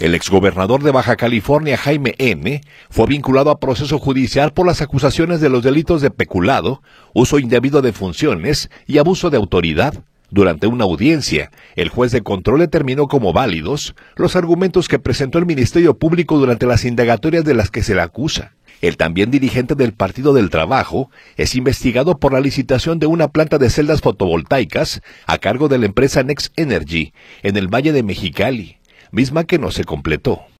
El exgobernador de Baja California, Jaime N., fue vinculado a proceso judicial por las acusaciones de los delitos de peculado, uso indebido de funciones y abuso de autoridad. Durante una audiencia, el juez de control determinó como válidos los argumentos que presentó el Ministerio Público durante las indagatorias de las que se le acusa. El también dirigente del Partido del Trabajo es investigado por la licitación de una planta de celdas fotovoltaicas a cargo de la empresa Next Energy en el Valle de Mexicali, misma que no se completó.